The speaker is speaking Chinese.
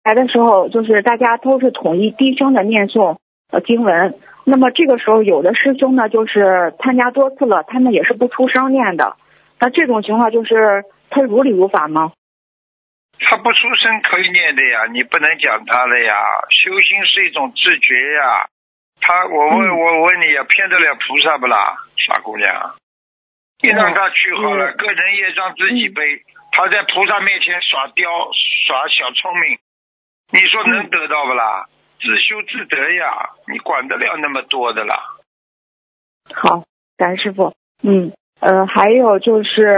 来的时候，就是大家都是统一低声的念诵经文。那么这个时候，有的师兄呢，就是参加多次了，他们也是不出声念的。那这种情况就是他如理如法吗？ 他不出声可以念的呀，你不能讲他了呀。修心是一种自觉呀。我问你呀，骗得了菩萨不啦，傻姑娘？你让他去好了，个人业障自己背。他在菩萨面前耍刁耍小聪明，你说能得到不啦？自修自得呀，你管得了那么多的啦。 好，感恩师父。还有就是